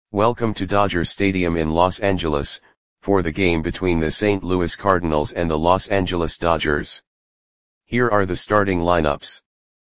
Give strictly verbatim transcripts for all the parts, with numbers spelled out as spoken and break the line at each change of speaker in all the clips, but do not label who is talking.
Welcome to Dodger Stadium in Los Angeles, for the game between the Saint Louis Cardinals and the Los Angeles Dodgers. Here are the starting lineups.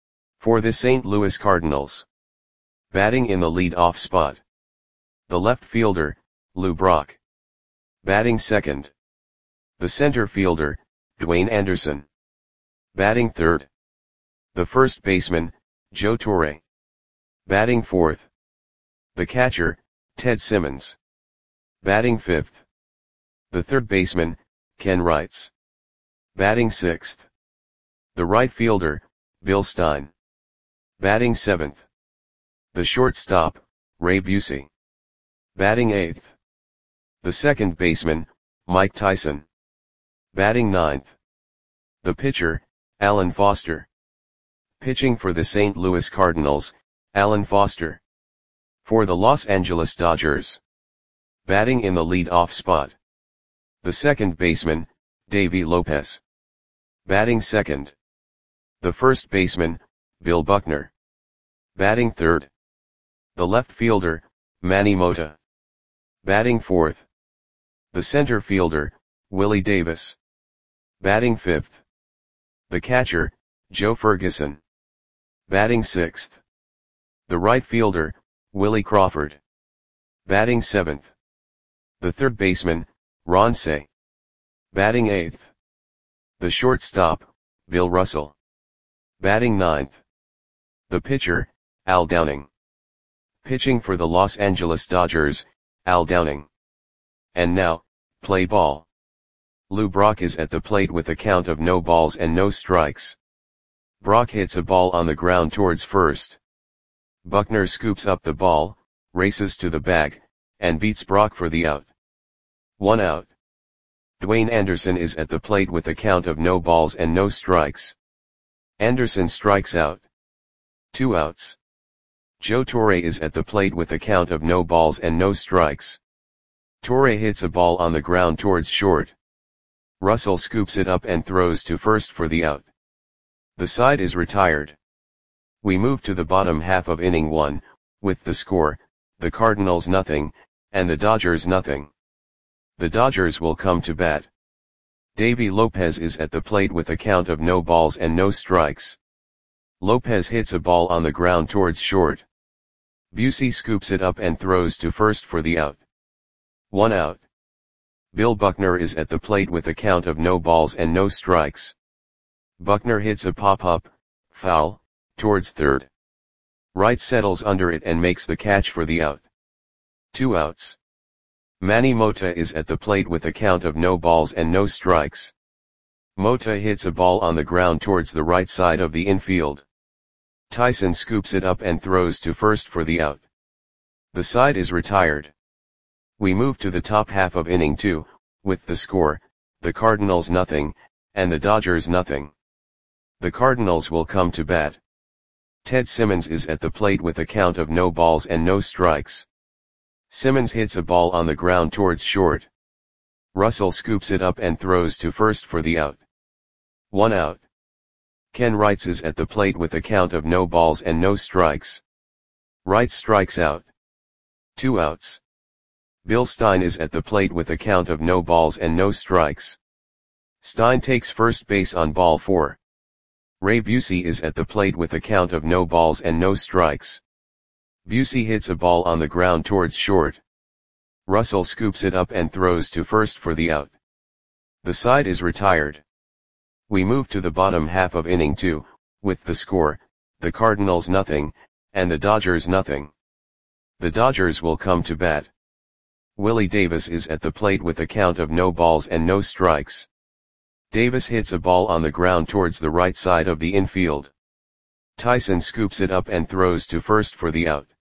For the Saint Louis Cardinals. Batting in the lead-off spot. The left fielder, Lou Brock. Batting second. The center fielder, Dwayne Anderson. Batting third. The first baseman, Joe Torre. Batting fourth. The catcher, Ted Simmons. Batting fifth. The third baseman, Ken Wrights. Batting sixth. The right fielder, Bill Stein. Batting seventh. The shortstop, Ray Busey. Batting eighth. The second baseman, Mike Tyson. Batting ninth. The pitcher, Alan Foster. Pitching for the Saint Louis Cardinals, Alan Foster. For the Los Angeles Dodgers. Batting in the lead-off spot. The second baseman, Davey Lopez. Batting second. The first baseman, Bill Buckner. Batting third. The left fielder, Manny Mota. Batting fourth. The center fielder, Willie Davis. Batting fifth. The catcher, Joe Ferguson. Batting sixth. The right fielder, Willie Crawford. Batting seventh. The third baseman, Ron Cey. Batting eighth. The shortstop, Bill Russell. Batting ninth. The pitcher, Al Downing. Pitching for the Los Angeles Dodgers, Al Downing. And now, play ball. Lou Brock is at the plate with a count of no balls and no strikes. Brock hits a ball on the ground towards first. Buckner scoops up the ball, races to the bag, and beats Brock for the out. One out. Dwayne Anderson is at the plate with a count of no balls and no strikes. Anderson strikes out. Two outs. Joe Torre is at the plate with a count of no balls and no strikes. Torre hits a ball on the ground towards short. Russell scoops it up and throws to first for the out. The side is retired. We move to the bottom half of inning one, with the score, the Cardinals nothing, and the Dodgers nothing. The Dodgers will come to bat. Davey Lopez is at the plate with a count of no balls and no strikes. Lopez hits a ball on the ground towards short. Busey scoops it up and throws to first for the out. One out. Bill Buckner is at the plate with a count of no balls and no strikes. Buckner hits a pop-up, foul, towards third. Wright settles under it and makes the catch for the out. Two outs. Manny Mota is at the plate with a count of no balls and no strikes. Mota hits a ball on the ground towards the right side of the infield. Tyson scoops it up and throws to first for the out. The side is retired. We move to the top half of inning two, with the score, the Cardinals nothing, and the Dodgers nothing. The Cardinals will come to bat. Ted Simmons is at the plate with a count of no balls and no strikes. Simmons hits a ball on the ground towards short. Russell scoops it up and throws to first for the out. One out. Ken Wrights is at the plate with a count of no balls and no strikes. Wright strikes out. Two outs. Bill Stein is at the plate with a count of no balls and no strikes. Stein takes first base on ball four. Ray Busey is at the plate with a count of no balls and no strikes. Busey hits a ball on the ground towards short. Russell scoops it up and throws to first for the out. The side is retired. We move to the bottom half of inning two, with the score, the Cardinals nothing, and the Dodgers nothing. The Dodgers will come to bat. Willie Davis is at the plate with a count of no balls and no strikes. Davis hits a ball on the ground towards the right side of the infield. Tyson scoops it up and throws to first for the out.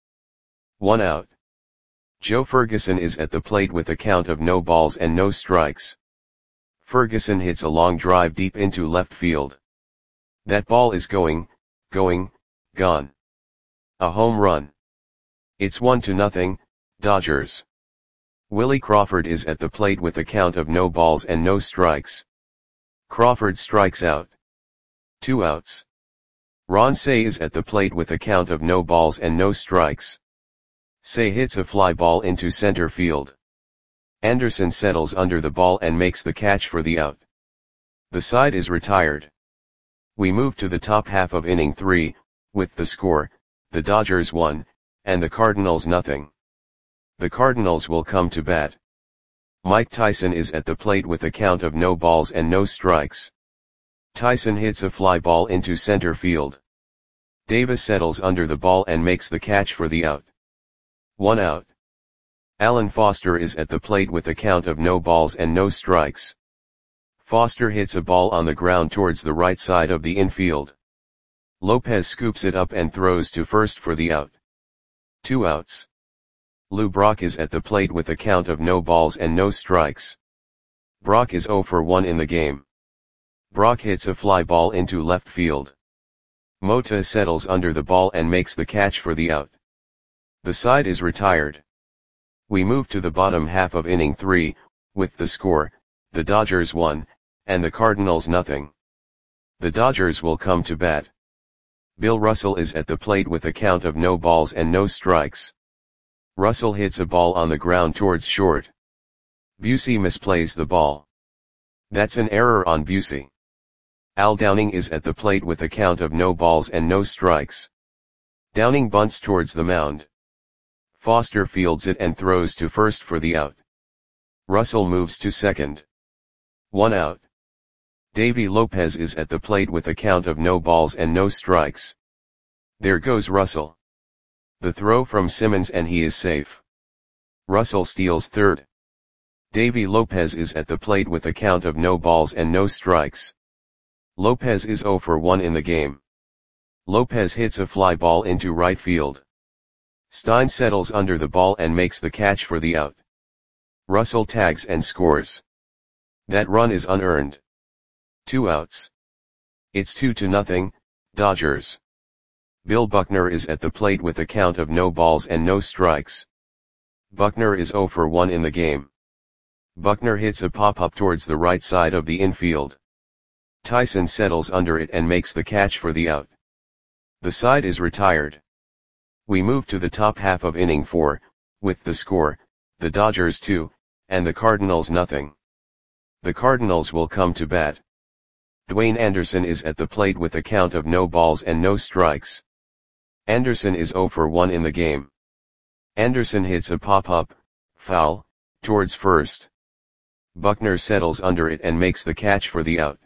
One out. Joe Ferguson is at the plate with a count of no balls and no strikes. Ferguson hits a long drive deep into left field. That ball is going, going, gone. A home run. It's one to nothing, Dodgers. Willie Crawford is at the plate with a count of no balls and no strikes. Crawford strikes out. Two outs. Ron Cey is at the plate with a count of no balls and no strikes. Say hits a fly ball into center field. Anderson settles under the ball and makes the catch for the out. The side is retired. We move to the top half of inning three, with the score, the Dodgers one, and the Cardinals nothing. The Cardinals will come to bat. Mike Tyson is at the plate with a count of no balls and no strikes. Tyson hits a fly ball into center field. Davis settles under the ball and makes the catch for the out. One out. Alan Foster is at the plate with a count of no balls and no strikes. Foster hits a ball on the ground towards the right side of the infield. Lopez scoops it up and throws to first for the out. Two outs. Lou Brock is at the plate with a count of no balls and no strikes. Brock is oh for one in the game. Brock hits a fly ball into left field. Mota settles under the ball and makes the catch for the out. The side is retired. We move to the bottom half of inning three, with the score, the Dodgers one, and the Cardinals nothing. The Dodgers will come to bat. Bill Russell is at the plate with a count of no balls and no strikes. Russell hits a ball on the ground towards short. Busey misplays the ball. That's an error on Busey. Al Downing is at the plate with a count of no balls and no strikes. Downing bunts towards the mound. Foster fields it and throws to first for the out. Russell moves to second. One out. Davy Lopez is at the plate with a count of no balls and no strikes. There goes Russell. The throw from Simmons and he is safe. Russell steals third. Davy Lopez is at the plate with a count of no balls and no strikes. Lopez is oh for one in the game. Lopez hits a fly ball into right field. Stein settles under the ball and makes the catch for the out. Russell tags and scores. That run is unearned. Two outs. It's two to nothing, Dodgers. Bill Buckner is at the plate with a count of no balls and no strikes. Buckner is oh for one in the game. Buckner hits a pop-up towards the right side of the infield. Tyson settles under it and makes the catch for the out. The side is retired. We move to the top half of inning four, with the score, the Dodgers two, and the Cardinals nothing. The Cardinals will come to bat. Dwayne Anderson is at the plate with a count of no balls and no strikes. Anderson is oh for one in the game. Anderson hits a pop-up, foul, towards first. Buckner settles under it and makes the catch for the out.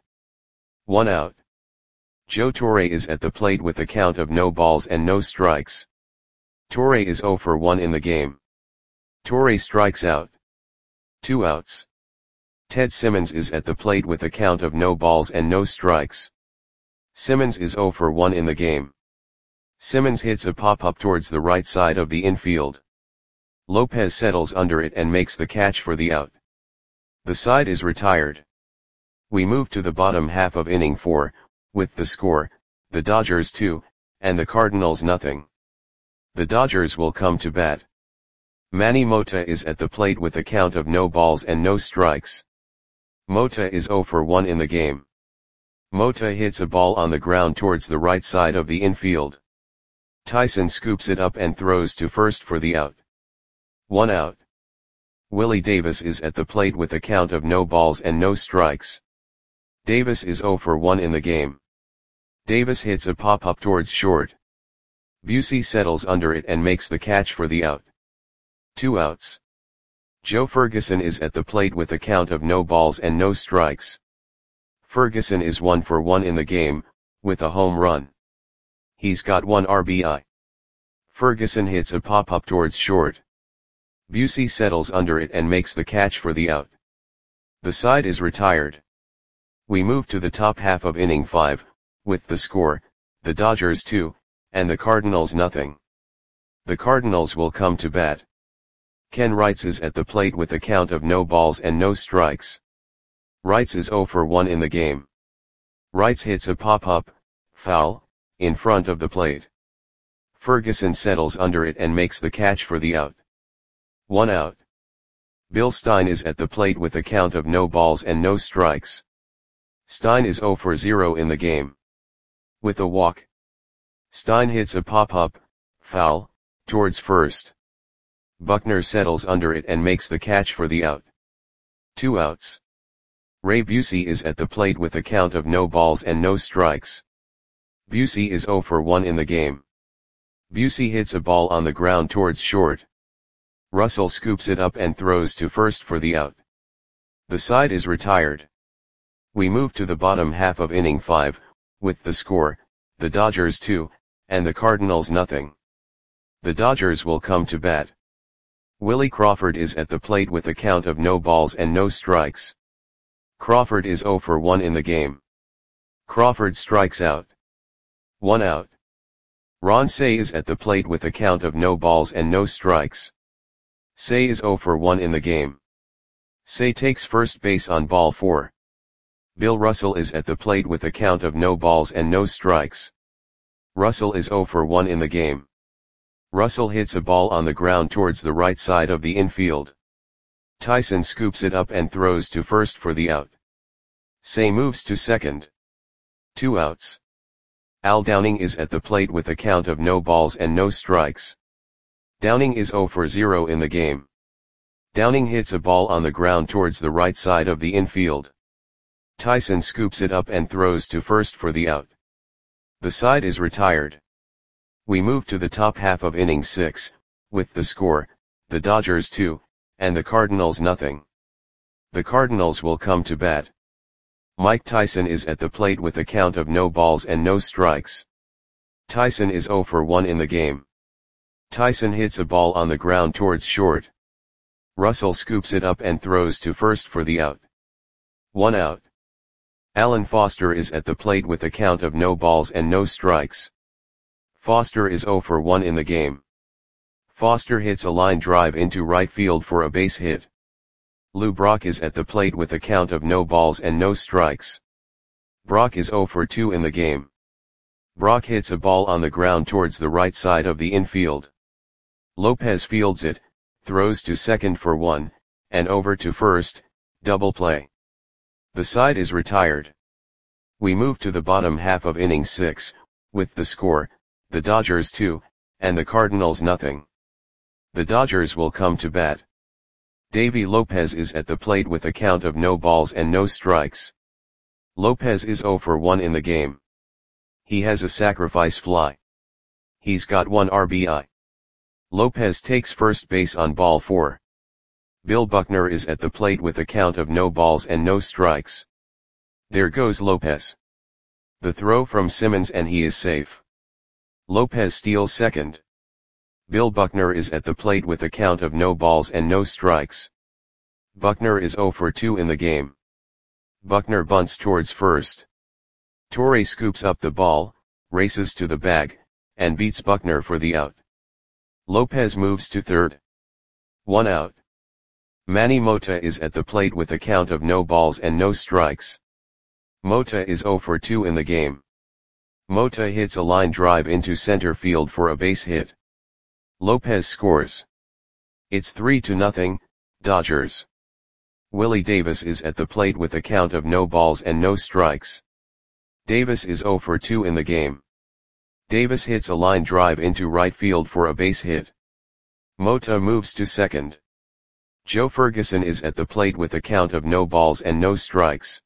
One out. Joe Torre is at the plate with a count of no balls and no strikes. Torre is oh for one in the game. Torre strikes out. Two outs. Ted Simmons is at the plate with a count of no balls and no strikes. Simmons is oh for one in the game. Simmons hits a pop-up towards the right side of the infield. Lopez settles under it and makes the catch for the out. The side is retired. We move to the bottom half of inning four, with the score, the Dodgers two, and the Cardinals nothing. The Dodgers will come to bat. Manny Mota is at the plate with a count of no balls and no strikes. Mota is oh for one in the game. Mota hits a ball on the ground towards the right side of the infield. Tyson scoops it up and throws to first for the out. One out. Willie Davis is at the plate with a count of no balls and no strikes. Davis is oh for one in the game. Davis hits a pop-up towards short. Busey settles under it and makes the catch for the out. Two outs. Joe Ferguson is at the plate with a count of no balls and no strikes. Ferguson is one for one in the game, with a home run. He's got one R B I. Ferguson hits a pop-up towards short. Busey settles under it and makes the catch for the out. The side is retired. We move to the top half of inning five, with the score, the Dodgers two, and the Cardinals nothing. The Cardinals will come to bat. Ken Wrights is at the plate with a count of no balls and no strikes. Wrights is oh for one in the game. Wrights hits a pop-up, foul, in front of the plate. Ferguson settles under it and makes the catch for the out. One out. Bill Stein is at the plate with a count of no balls and no strikes. Stein is oh for zero in the game. With a walk. Stein hits a pop-up, foul, towards first. Buckner settles under it and makes the catch for the out. Two outs. Ray Busey is at the plate with a count of no balls and no strikes. Busey is oh for one in the game. Busey hits a ball on the ground towards short. Russell scoops it up and throws to first for the out. The side is retired. We move to the bottom half of inning five, with the score, the Dodgers two, and the Cardinals nothing. The Dodgers will come to bat. Willie Crawford is at the plate with a count of no balls and no strikes. Crawford is oh for one in the game. Crawford strikes out. One out. Ron Cey is at the plate with a count of no balls and no strikes. Cey is oh for one in the game. Cey takes first base on ball four. Bill Russell is at the plate with a count of no balls and no strikes. Russell is oh for one in the game. Russell hits a ball on the ground towards the right side of the infield. Tyson scoops it up and throws to first for the out. Cey moves to second. Two outs. Al Downing is at the plate with a count of no balls and no strikes. Downing is oh for zero in the game. Downing hits a ball on the ground towards the right side of the infield. Tyson scoops it up and throws to first for the out. The side is retired. We move to the top half of inning six, with the score, the Dodgers two, and the Cardinals nothing. The Cardinals will come to bat. Mike Tyson is at the plate with a count of no balls and no strikes. Tyson is oh for one in the game. Tyson hits a ball on the ground towards short. Russell scoops it up and throws to first for the out. One out. Alan Foster is at the plate with a count of no balls and no strikes. Foster is oh for one in the game. Foster hits a line drive into right field for a base hit. Lou Brock is at the plate with a count of no balls and no strikes. Brock is oh for two in the game. Brock hits a ball on the ground towards the right side of the infield. Lopez fields it, throws to second for one, and over to first, double play. The side is retired. We move to the bottom half of inning six, with the score, the Dodgers two, and the Cardinals nothing. The Dodgers will come to bat. Davy Lopez is at the plate with a count of no balls and no strikes. Lopez is oh for one in the game. He has a sacrifice fly. He's got one R B I. Lopez takes first base on ball four. Bill Buckner is at the plate with a count of no balls and no strikes. There goes Lopez. The throw from Simmons and he is safe. Lopez steals second. Bill Buckner is at the plate with a count of no balls and no strikes. Buckner is oh for two in the game. Buckner bunts towards first. Torre scoops up the ball, races to the bag, and beats Buckner for the out. Lopez moves to third. One out. Manny Mota is at the plate with a count of no balls and no strikes. Mota is oh for two in the game. Mota hits a line drive into center field for a base hit. Lopez scores. It's three to nothing, Dodgers. Willie Davis is at the plate with a count of no balls and no strikes. Davis is oh for two in the game. Davis hits a line drive into right field for a base hit. Mota moves to second. Joe Ferguson is at the plate with a count of no balls and no strikes.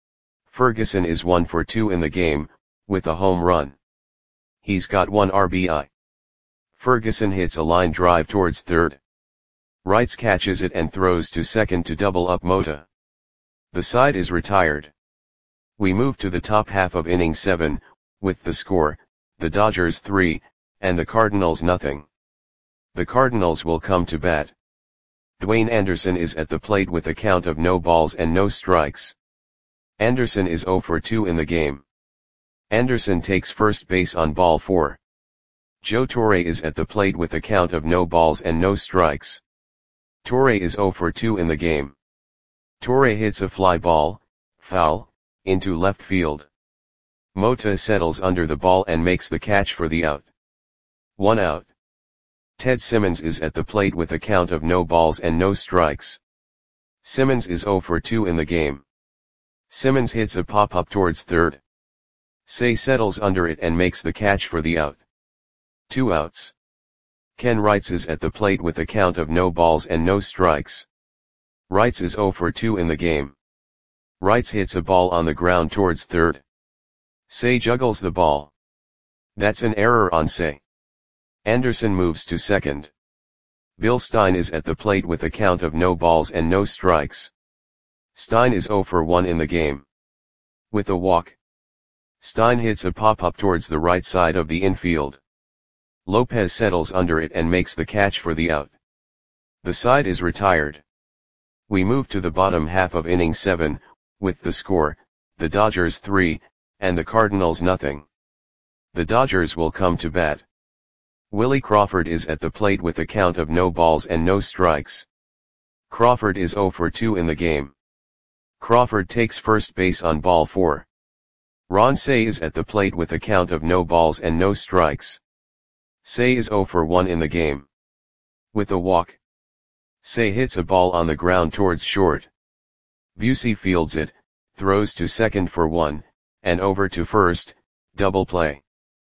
Ferguson is one for two in the game, with a home run. He's got one R B I. Ferguson hits a line drive towards third. Wrights catches it and throws to second to double up Mota. The side is retired. We move to the top half of inning seven, with the score, the Dodgers three, and the Cardinals nothing. The Cardinals will come to bat. Dwayne Anderson is at the plate with a count of no balls and no strikes. Anderson is oh for two in the game. Anderson takes first base on ball four. Joe Torre is at the plate with a count of no balls and no strikes. Torre is oh for two in the game. Torre hits a fly ball, foul, into left field. Mota settles under the ball and makes the catch for the out. One out. Ted Simmons is at the plate with a count of no balls and no strikes. Simmons is oh for two in the game. Simmons hits a pop-up towards third. Cey settles under it and makes the catch for the out. Two outs. Ken Wrights is at the plate with a count of no balls and no strikes. Wrights is zero for two in the game. Wrights hits a ball on the ground towards third. Say juggles the ball. That's an error on Say. Anderson moves to second. Bill Stein is at the plate with a count of no balls and no strikes. Stein is zero for one in the game. With a walk. Stein hits a pop-up towards the right side of the infield. Lopez settles under it and makes the catch for the out. The side is retired. We move to the bottom half of inning seven, with the score, the Dodgers three, and the Cardinals nothing. The Dodgers will come to bat. Willie Crawford is at the plate with a count of no balls and no strikes. Crawford is zero for two in the game. Crawford takes first base on ball four. Ron Cey is at the plate with a count of no balls and no strikes. Cey is zero for one in the game. With a walk. Cey hits a ball on the ground towards short. Busey fields it, throws to second for one, and over to first, double play.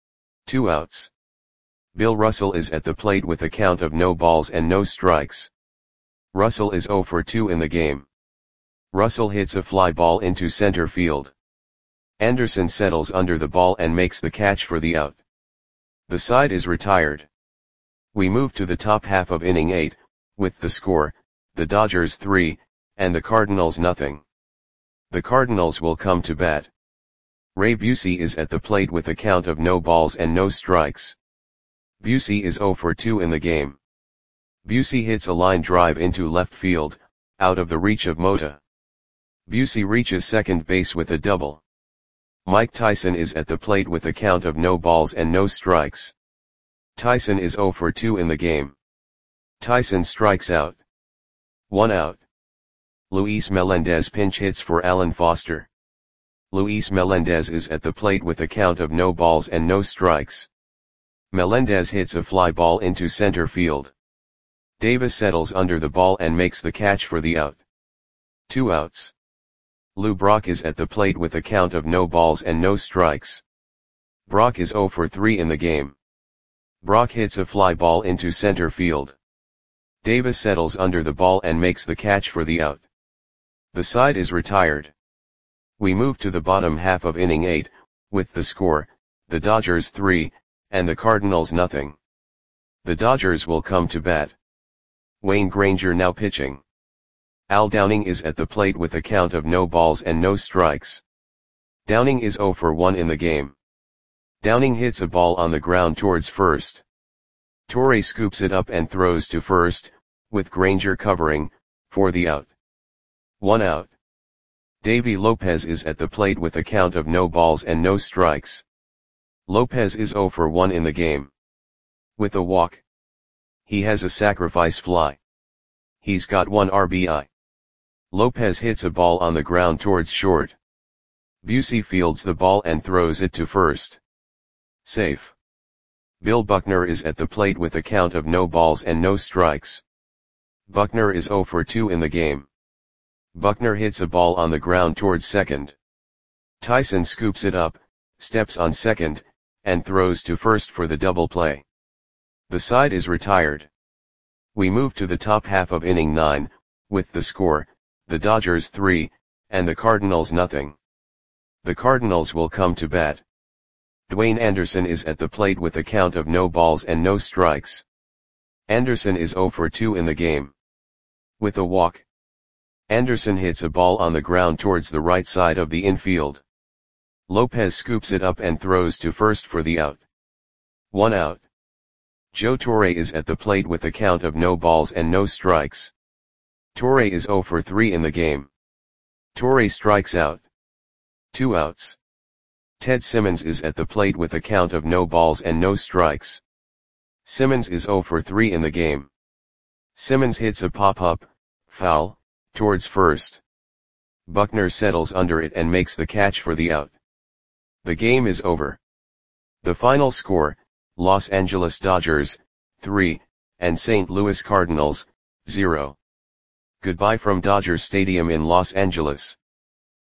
Two outs. Bill Russell is at the plate with a count of no balls and no strikes. Russell is zero for two in the game. Russell hits a fly ball into center field. Anderson settles under the ball and makes the catch for the out. The side is retired. We move to the top half of inning eight, with the score, the Dodgers three, and the Cardinals nothing. The Cardinals will come to bat. Ray Busey is at the plate with a count of no balls and no strikes. Busey is zero for two in the game. Busey hits a line drive into left field, out of the reach of Mota. Busey reaches second base with a double. Mike Tyson is at the plate with a count of no balls and no strikes. Tyson is zero for two in the game. Tyson strikes out. One out. Luis Melendez pinch hits for Alan Foster. Luis Melendez is at the plate with a count of no balls and no strikes. Melendez hits a fly ball into center field. Davis settles under the ball and makes the catch for the out. Two outs. Lou Brock is at the plate with a count of no balls and no strikes. Brock is zero for three in the game. Brock hits a fly ball into center field. Davis settles under the ball and makes the catch for the out. The side is retired. We move to the bottom half of inning eight, with the score, the Dodgers three, and the Cardinals nothing. The Dodgers will come to bat. Wayne Granger now pitching. Al Downing is at the plate with a count of no balls and no strikes. Downing is zero for one in the game. Downing hits a ball on the ground towards first. Torre scoops it up and throws to first, with Granger covering, for the out. One out. Davy Lopez is at the plate with a count of no balls and no strikes. Lopez is zero for one in the game. With a walk. He has a sacrifice fly. He's got one R B I. Lopez hits a ball on the ground towards short. Busey fields the ball and throws it to first. Safe. Bill Buckner is at the plate with a count of no balls and no strikes. Buckner is zero for two in the game. Buckner hits a ball on the ground towards second. Tyson scoops it up, steps on second, and throws to first for the double play. The side is retired. We move to the top half of inning nine, with the score, the Dodgers three, and the Cardinals nothing. The Cardinals will come to bat. Dwayne Anderson is at the plate with a count of no balls and no strikes. Anderson is zero for two in the game. With a walk. Anderson hits a ball on the ground towards the right side of the infield. Lopez scoops it up and throws to first for the out. One out. Joe Torre is at the plate with a count of no balls and no strikes. Torre is zero for three in the game. Torre strikes out. Two outs. Ted Simmons is at the plate with a count of no balls and no strikes. Simmons is zero for three in the game. Simmons hits a pop-up, foul, towards first. Buckner settles under it and makes the catch for the out. The game is over. The final score, Los Angeles Dodgers, three, and Saint Louis Cardinals, zero. Goodbye from Dodger Stadium in Los Angeles.